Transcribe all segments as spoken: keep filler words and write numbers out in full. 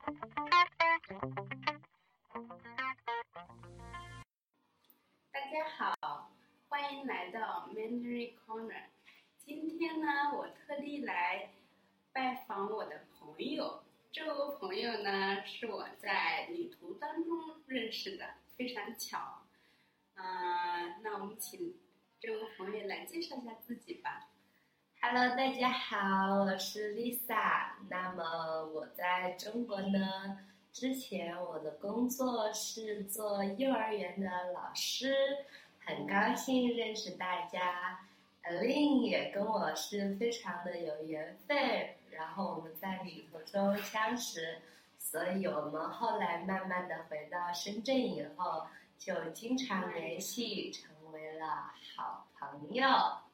大家好，欢迎来到 Mandarin Corner。今天呢，我特地来拜访我的朋友。这个朋友呢，是我在旅途当中认识的，非常巧。嗯、呃，那我们请这位朋友来介绍一下自己吧。 Hello， 大家好，我是 Lisa。那么我在中国呢，之前我的工作是做幼儿园的老师，很高兴认识大家。Aline 也跟我是非常的有缘分，然后我们在旅途中相识，所以我们后来慢慢的回到深圳以后，就经常联系，成为了好朋友。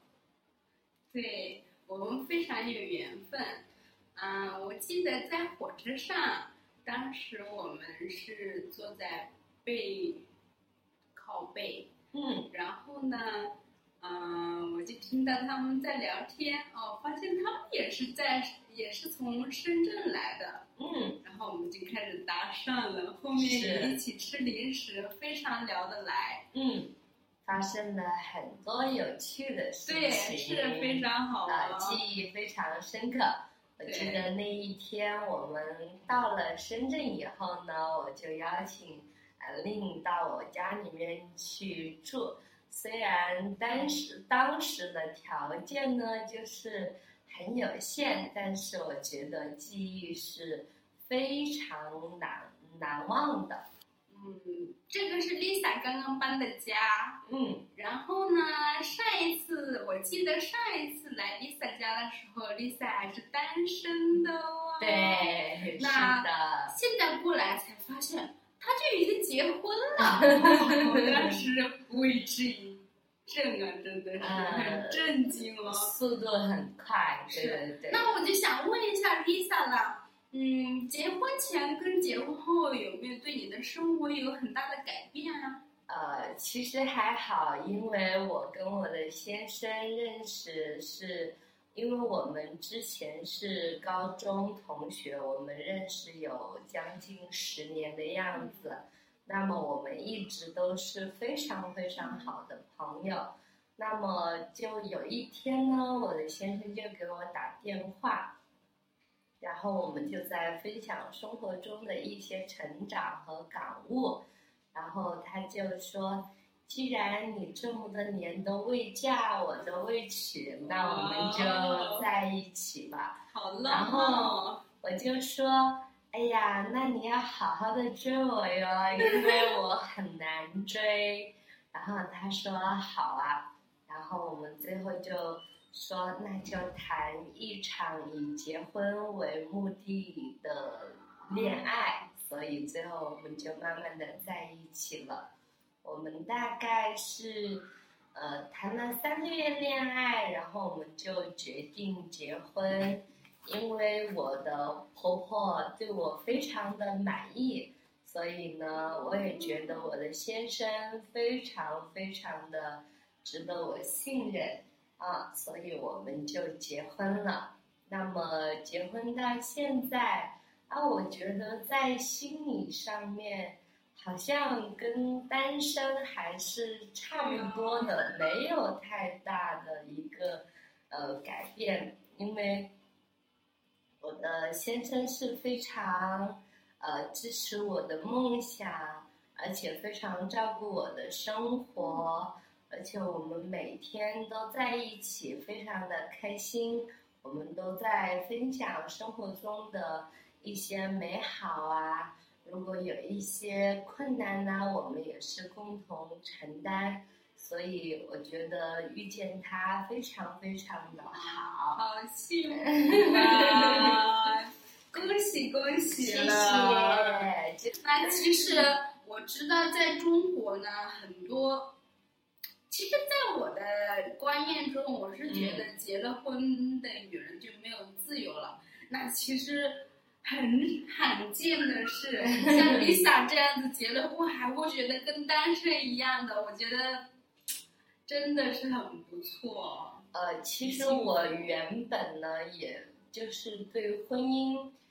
对，我们非常有缘分。嗯、呃，我记得在火车上，当时我们是坐在背靠背， 嗯， 然后呢，嗯、呃，我就听到他们在聊天，哦，发现他们也是在，也是从深圳来的， 嗯， 然后我们就开始搭讪了，后面也一起吃零食，非常聊得来， 嗯。发生了很多有趣的事情， 对，是非常好玩、 呃，记忆非常深刻。我记得那一天我们到了深圳以后呢，我就邀请呃令到我家里面去住。虽然当时当时的条件呢就是很有限，但是我觉得记忆是非常难难忘的。 嗯，这个是 Lisa 刚刚搬的家。 嗯， 然后呢，上一次我记得上一次来 Lisa 家的时候 ，Lisa 还是单身的哦。 对， 那是的。 现在过来才发现，她就已经结婚了。我当时为之一振啊，真的是很震惊了、哦嗯，速度很快。对对对。 那我就想问一下 Lisa 了。嗯，结婚前跟结婚后有没有对你的生活有很大的改变啊？ 呃，其实还好，因为我跟我的先生认识是，因为我们之前是高中同学，我们认识有将近十年的样子，那么我们一直都是非常非常好的朋友。那么就有一天呢，我的先生就给我打电话。然后我们就在分享生活中的一些成长和感悟，然后他就说，既然你这么多年都未嫁，我都未娶，那我们就在一起吧。 好浪漫。 然后我就说，哎呀，那你要好好的追我哟，因为我很难追。然后他说好啊，然后我们最后就说那就谈一场以结婚为目的的恋爱，所以最后我们就慢慢的在一起了。我们大概是呃谈了三个月恋爱，然后我们就决定结婚，因为我的婆婆对我非常的满意，所以呢我也觉得我的先生非常非常的值得我信任啊，所以我们就结婚了。那么结婚到现在啊，我觉得在心理上面好像跟单身还是差不多的，没有太大的一个呃改变，因为我的先生是非常呃支持我的梦想，而且非常照顾我的生活。而且我们每天都在一起，非常的开心。我们都在分享生活中的一些美好啊，如果有一些困难呢，我们也是共同承担。所以我觉得遇见他非常非常的好， 好幸福啊！恭喜恭喜了！ 谢谢。 那其实我知道，在中国呢，很多。其实，在我的观念中，我是觉得结了婚的女人就没有自由了。嗯、那其实很罕见的是，像 Lisa 这样子结了婚还会觉得跟单身一样的，我觉得真的是很不错。 呃，其实我原本呢，也就是对婚姻。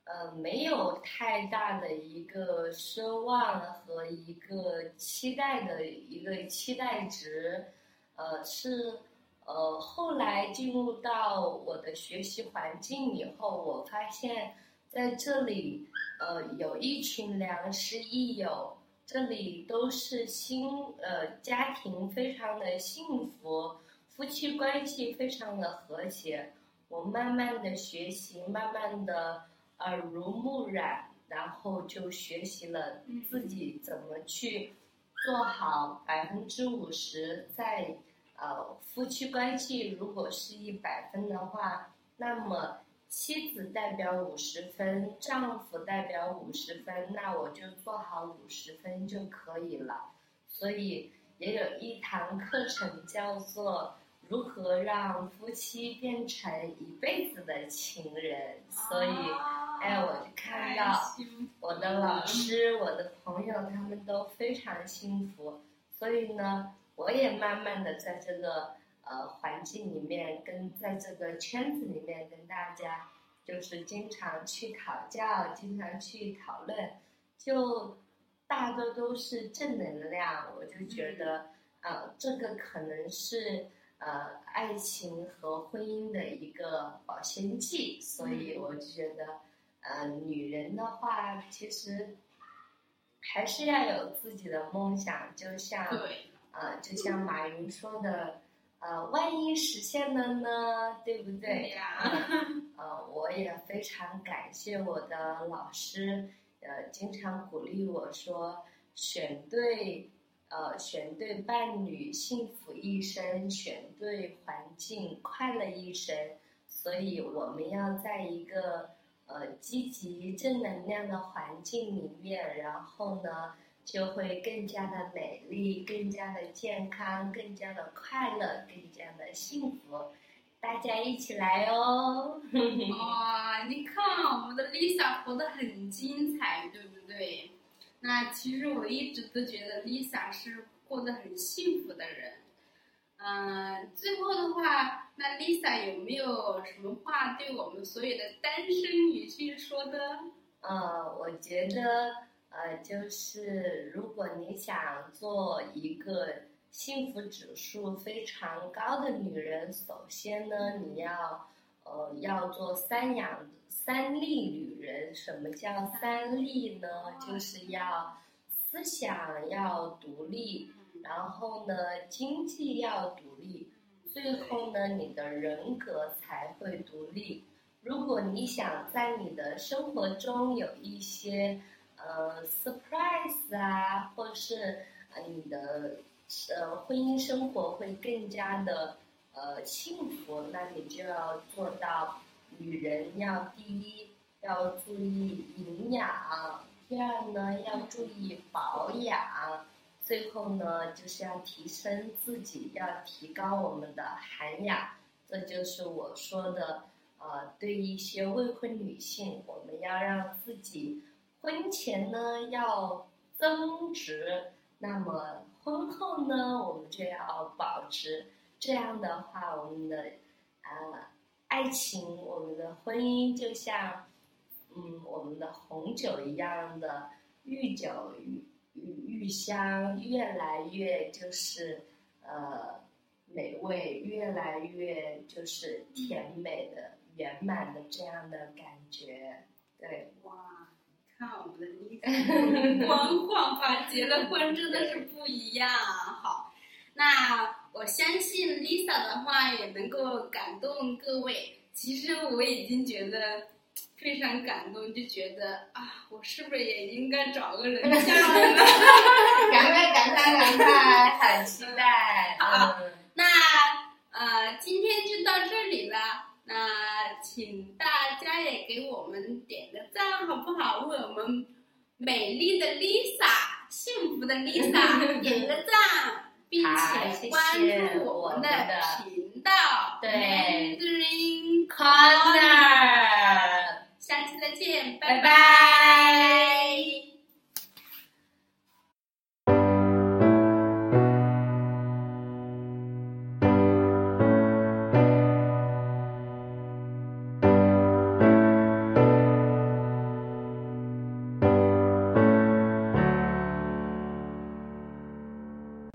呃没有太大的一个奢望和一个期待的一个期待值，呃是呃后来进入到我的学习环境以后，我发现在这里呃有一群良师益友。这里都是新呃家庭非常的幸福，夫妻关系非常的和谐。我慢慢的学习，慢慢的耳濡目染，然后就学习了自己怎么去做好百分之五十。在呃夫妻关系如果是一百分的话，那么妻子代表五十分，丈夫代表五十分，那我就做好五十分就可以了。所以也有一堂课程叫做如何让夫妻变成一辈子的情人。所以哎，我就看到我的老师我的朋友他们都非常幸福，所以呢我也慢慢的在这个呃，环境里面跟在这个圈子里面跟大家，就是经常去讨教，经常去讨论，就大多都是正能量。我就觉得，呃，这个可能是呃爱情和婚姻的一个保鲜剂。所以我就觉得，呃，女人的话，其实还是要有自己的梦想，就像呃，就像马云说的。呃，万一实现了呢，对不对？ 对呀。 呃，我也非常感谢我的老师，呃，经常鼓励我说，选对，呃，选对伴侣，幸福一生；选对环境，快乐一生。所以我们要在一个呃积极正能量的环境里面，然后呢。就会更加的美丽，更加的健康，更加的快乐，更加的幸福。大家一起来哦！ 哇，你看我们的 Lisa 活得很精彩，对不对？那其实我一直都觉得 Lisa 是过得很幸福的人。嗯、呃，最后的话，那 Lisa 有没有什么话对我们所有的单身女性说的？ 呃，我觉得。呃，就是如果你想做一个幸福指数非常高的女人，首先呢，你要呃要做三养三立女人。什么叫三立呢？就是要思想要独立，然后呢，经济要独立，最后呢，你的人格才会独立。如果你想在你的生活中有一些呃 surprise 啊，或是呃你的呃婚姻生活会更加的呃幸福，那你就要做到女人要第一要注意营养，第二呢要注意保养，最后呢就是要提升自己，要提高我们的涵养。这就是我说的呃对一些未婚女性，我们要让自己婚前呢要增值，那么婚后呢我们就要保值。这样的话，我们的呃爱情，我们的婚姻就像嗯我们的红酒一样的愈久愈愈香，越来越就是呃美味，越来越就是甜美的圆满的这样的感觉。对， 哇，看我们的 Lisa 光焕发，结了婚真的是不一样。好，那我相信 Lisa 的话也能够感动各位。其实我已经觉得非常感动，就觉得啊，我是不是也应该找个人嫁了呢？ 赶快赶快赶快，很期待。 好，嗯、那呃，今天就到这里了。那请大家也给我们点个赞，好不好？为我们美丽的 Lisa、幸福的 Lisa 点个赞，并且关注我们的频道。 对 Mandarin Corner， 下期再见， 拜拜。